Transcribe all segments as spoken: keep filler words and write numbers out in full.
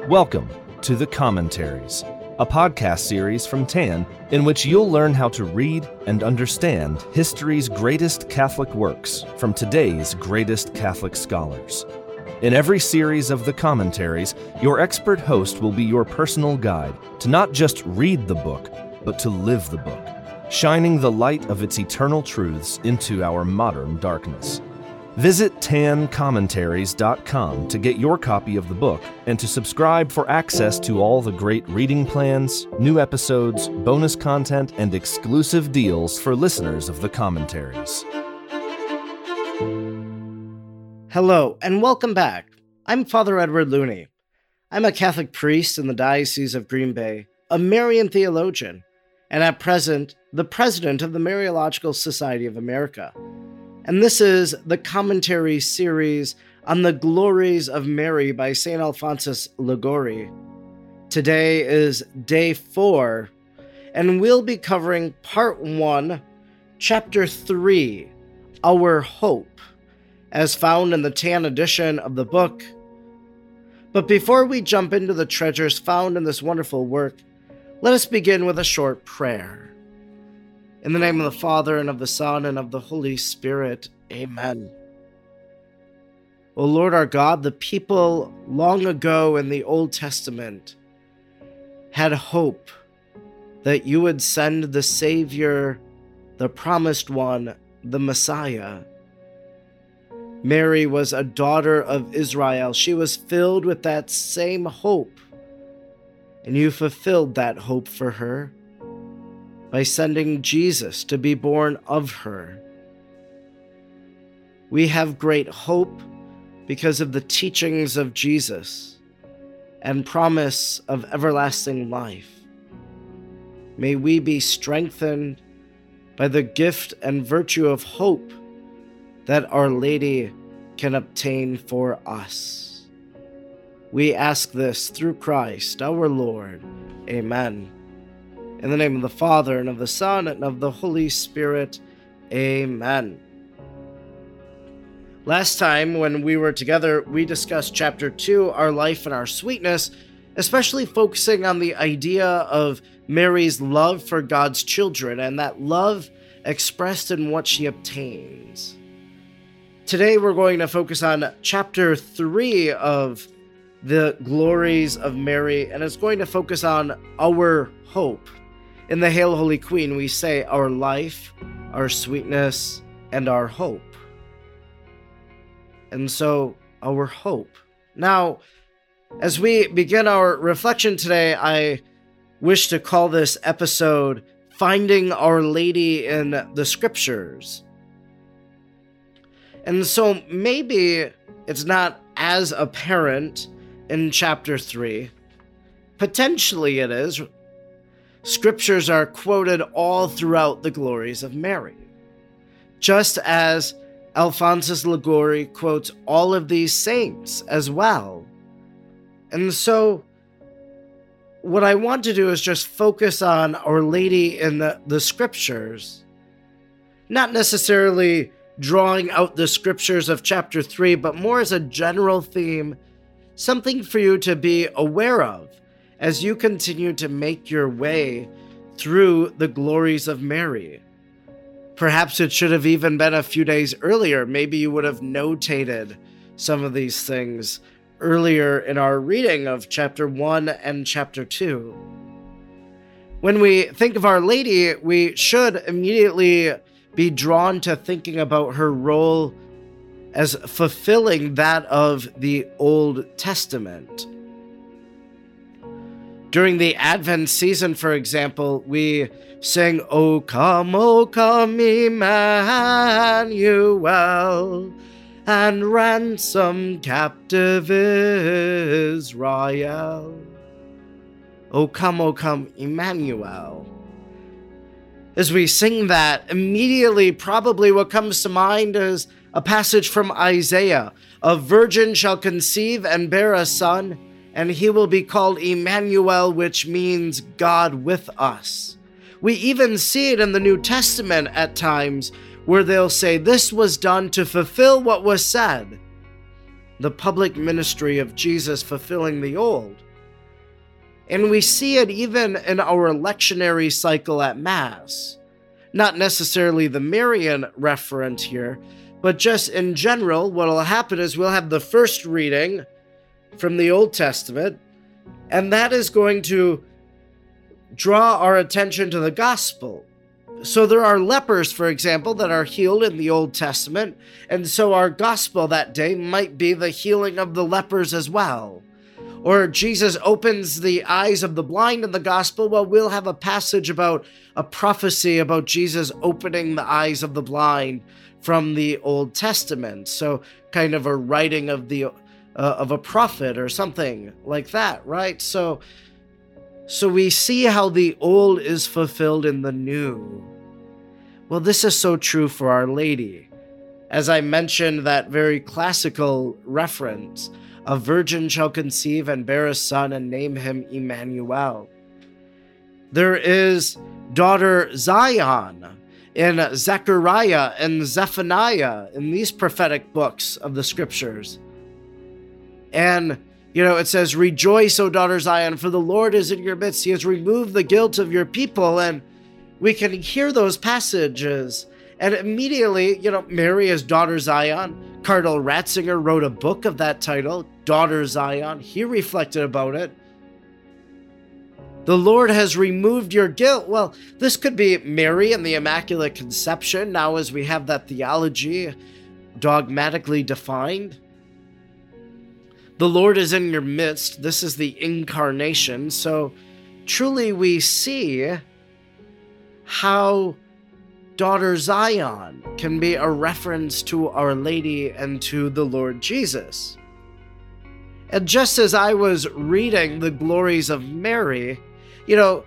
Welcome to The Commentaries, a podcast series from T A N in which you'll learn how to read and understand history's greatest Catholic works from today's greatest Catholic scholars. In every series of The Commentaries, your expert host will be your personal guide to not just read the book, but to live the book, shining the light of its eternal truths into our modern darkness. Visit tan commentaries dot com to get your copy of the book and to subscribe for access to all the great reading plans, new episodes, bonus content, and exclusive deals for listeners of The Commentaries. Hello, and welcome back. I'm Father Edward Looney. I'm a Catholic priest in the Diocese of Green Bay, a Marian theologian, and at present, the president of the Mariological Society of America. And this is the commentary series on the glories of Mary by Saint Alphonsus Liguori. Today is day four, and we'll be covering part one, chapter three, Our Hope, as found in the T A N edition of the book. But before we jump into the treasures found in this wonderful work, let us begin with a short prayer. In the name of the Father, and of the Son, and of the Holy Spirit. Amen. O Lord our God, the people long ago in the Old Testament had hope that you would send the Savior, the promised one, the Messiah. Mary was a daughter of Israel. She was filled with that same hope, and you fulfilled that hope for her by sending Jesus to be born of her. We have great hope because of the teachings of Jesus and promise of everlasting life. May we be strengthened by the gift and virtue of hope that Our Lady can obtain for us. We ask this through Christ our Lord. Amen. In the name of the Father, and of the Son, and of the Holy Spirit. Amen. Last time when we were together, we discussed chapter two, Our Life and Our Sweetness, especially focusing on the idea of Mary's love for God's children and that love expressed in what she obtains. Today we're going to focus on chapter three of the glories of Mary, and it's going to focus on our hope. In the Hail, Holy Queen, we say our life, our sweetness, and our hope. And so, our hope. Now, as we begin our reflection today, I wish to call this episode Finding Our Lady in the Scriptures. And so maybe it's not as apparent in chapter three. Potentially it is. Scriptures are quoted all throughout the glories of Mary, just as Alphonsus Liguori quotes all of these saints as well. And so what I want to do is just focus on Our Lady in the, the Scriptures, not necessarily drawing out the Scriptures of chapter three, but more as a general theme, something for you to be aware of as you continue to make your way through the glories of Mary. Perhaps it should have even been a few days earlier. Maybe you would have notated some of these things earlier in our reading of chapter one and chapter two. When we think of Our Lady, we should immediately be drawn to thinking about her role as fulfilling that of the Old Testament. During the Advent season, for example, we sing, O come, O come, Emmanuel, and ransom captive Israel. O come, O come, Emmanuel. As we sing that, immediately probably what comes to mind is a passage from Isaiah. A virgin shall conceive and bear a son, and he will be called Emmanuel, which means God with us. We even see it in the New Testament at times where they'll say this was done to fulfill what was said. The public ministry of Jesus fulfilling the old. And we see it even in our lectionary cycle at Mass. Not necessarily the Marian referent here, but just in general, what will happen is we'll have the first reading from the Old Testament, and that is going to draw our attention to the gospel. So there are lepers, for example, that are healed in the Old Testament, and so our gospel that day might be the healing of the lepers as well. Or Jesus opens the eyes of the blind in the gospel. Well, we'll have a passage about a prophecy about Jesus opening the eyes of the blind from the Old Testament. So kind of a writing of the uh, of a prophet or something like that, right? So, so we see how the old is fulfilled in the new. Well, this is so true for Our Lady. As I mentioned, that very classical reference, a virgin shall conceive and bear a son and name him Emmanuel. There is daughter Zion in Zechariah and Zephaniah in these prophetic books of the scriptures. And, you know, it says, "Rejoice, O daughter Zion, for the Lord is in your midst. He has removed the guilt of your people." And we can hear those passages. And immediately, you know, Mary is daughter Zion. Cardinal Ratzinger wrote a book of that title, Daughter Zion. He reflected about it. The Lord has removed your guilt. Well, this could be Mary and the Immaculate Conception, now as we have that theology dogmatically defined. The Lord is in your midst. This is the incarnation. So truly we see how daughter Zion can be a reference to Our Lady and to the Lord Jesus. And just as I was reading the glories of Mary, you know,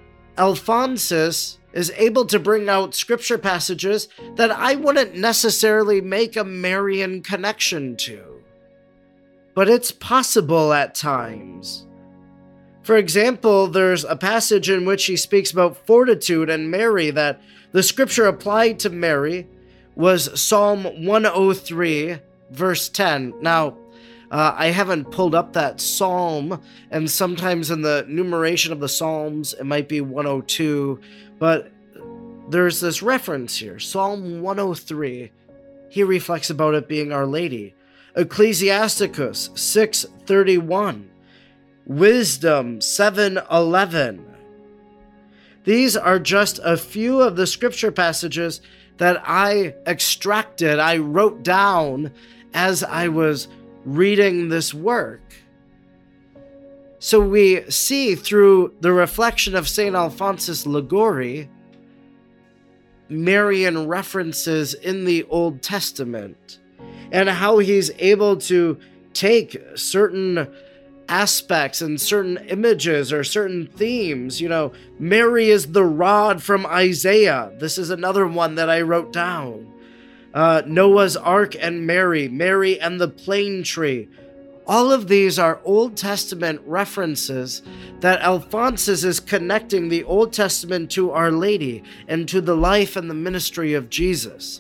Alphonsus is able to bring out scripture passages that I wouldn't necessarily make a Marian connection to. But it's possible at times. For example, there's a passage in which he speaks about fortitude and Mary, that the scripture applied to Mary was Psalm one oh three, verse ten. Now, uh, I haven't pulled up that psalm, and sometimes in the numeration of the psalms, it might be one oh two, but there's this reference here, Psalm one oh three. He reflects about it being Our Lady. Ecclesiasticus six thirty-one. Wisdom seven eleven. These are just a few of the scripture passages that I extracted, I wrote down as I was reading this work. So we see through the reflection of Saint Alphonsus Liguori, Marian references in the Old Testament, and how he's able to take certain aspects and certain images or certain themes. You know, Mary is the rod from Isaiah. This is another one that I wrote down. Uh, Noah's Ark and Mary, Mary and the plane tree. All of these are Old Testament references that Alphonsus is connecting the Old Testament to Our Lady and to the life and the ministry of Jesus.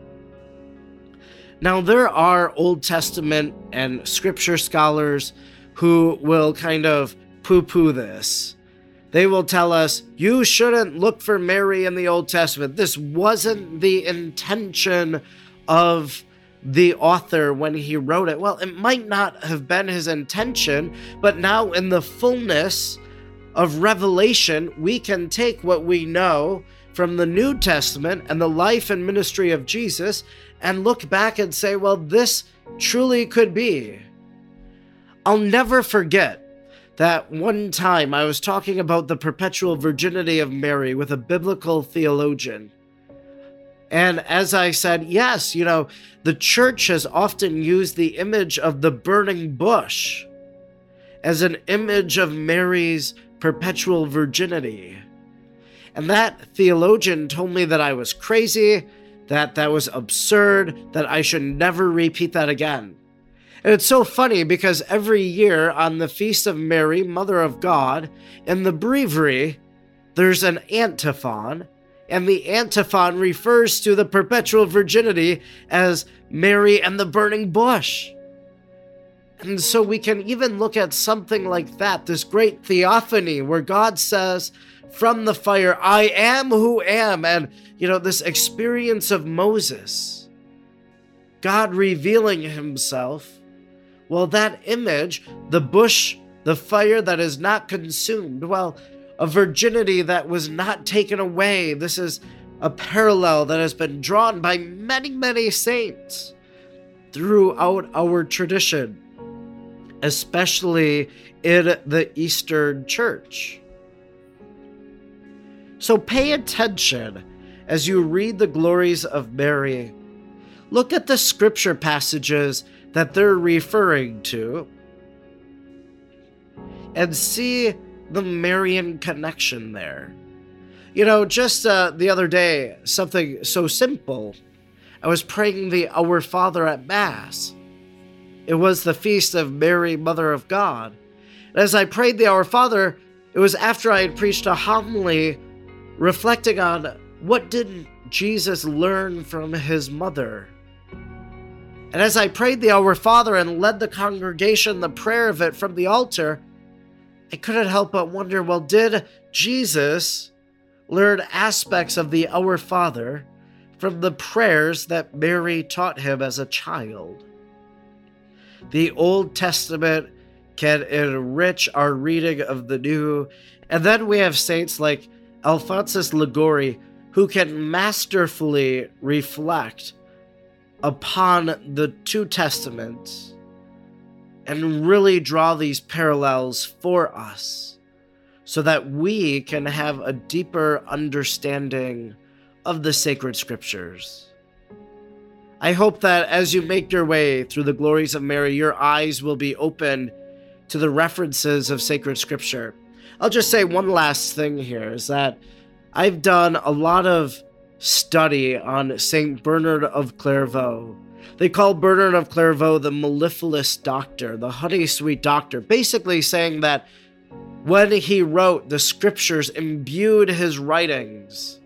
Now, there are Old Testament and scripture scholars who will kind of poo-poo this. They will tell us, you shouldn't look for Mary in the Old Testament. This wasn't the intention of the author when he wrote it. Well, it might not have been his intention, but now in the fullness of revelation, we can take what we know from the New Testament and the life and ministry of Jesus and look back and say, well, this truly could be. I'll never forget that one time I was talking about the perpetual virginity of Mary with a biblical theologian. And as I said, yes, you know, the church has often used the image of the burning bush as an image of Mary's perpetual virginity. And that theologian told me that I was crazy, that that was absurd, that I should never repeat that again. And it's so funny because every year on the Feast of Mary, Mother of God, in the breviary, there's an antiphon, and the antiphon refers to the perpetual virginity as Mary and the burning bush. And so we can even look at something like that, this great theophany where God says from the fire, I am who am. And, you know, this experience of Moses, God revealing himself. Well, that image, the bush, the fire that is not consumed, well, a virginity that was not taken away. This is a parallel that has been drawn by many, many saints throughout our tradition, especially in the Eastern Church. So pay attention as you read the glories of Mary. Look at the scripture passages that they're referring to and see the Marian connection there. You know, just uh, the other day, something so simple. I was praying the Our Father at Mass. It was the feast of Mary, Mother of God. And as I prayed the Our Father, it was after I had preached a homily reflecting on what did Jesus learn from his mother. And as I prayed the Our Father and led the congregation the prayer of it from the altar, I couldn't help but wonder, well, did Jesus learn aspects of the Our Father from the prayers that Mary taught him as a child? The Old Testament can enrich our reading of the New, and then we have saints like Alphonsus Liguori who can masterfully reflect upon the two Testaments and really draw these parallels for us so that we can have a deeper understanding of the sacred scriptures. I hope that as you make your way through the glories of Mary, your eyes will be open to the references of sacred scripture. I'll just say one last thing here is that I've done a lot of study on Saint Bernard of Clairvaux. They call Bernard of Clairvaux the mellifluous doctor, the honey sweet doctor, basically saying that when he wrote, the scriptures imbued his writings.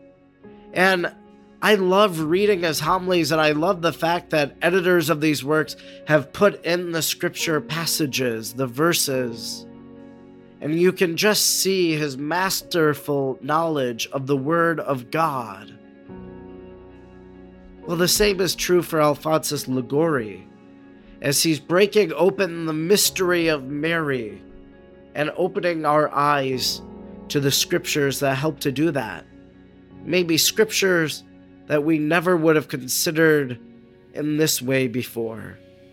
And I love reading his homilies, and I love the fact that editors of these works have put in the scripture passages, the verses, and you can just see his masterful knowledge of the Word of God. Well, the same is true for Alphonsus Liguori, as he's breaking open the mystery of Mary and opening our eyes to the scriptures that help to do that. Maybe scriptures that we never would have considered in this way before.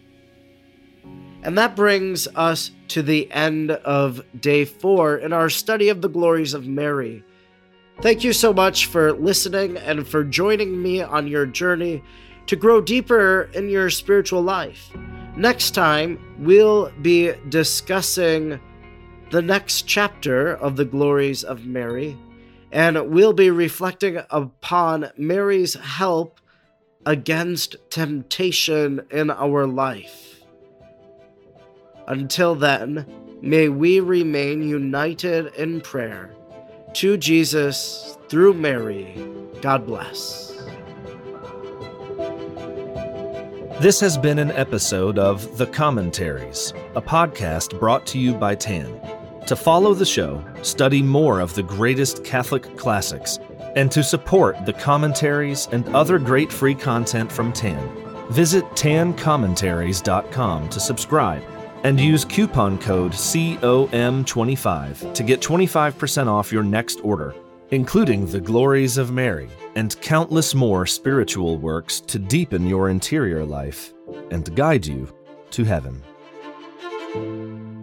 And that brings us to the end of day four in our study of the glories of Mary. Thank you so much for listening and for joining me on your journey to grow deeper in your spiritual life. Next time, we'll be discussing the next chapter of the glories of Mary, and we'll be reflecting upon Mary's help against temptation in our life. Until then, may we remain united in prayer to Jesus through Mary. God bless. This has been an episode of The Commentaries, a podcast brought to you by Tan. To follow the show, study more of the greatest Catholic classics, and to support the commentaries and other great free content from Tan, visit tan commentaries dot com to subscribe and use coupon code C O M twenty-five to get twenty-five percent off your next order, including the glories of Mary and countless more spiritual works to deepen your interior life and guide you to heaven.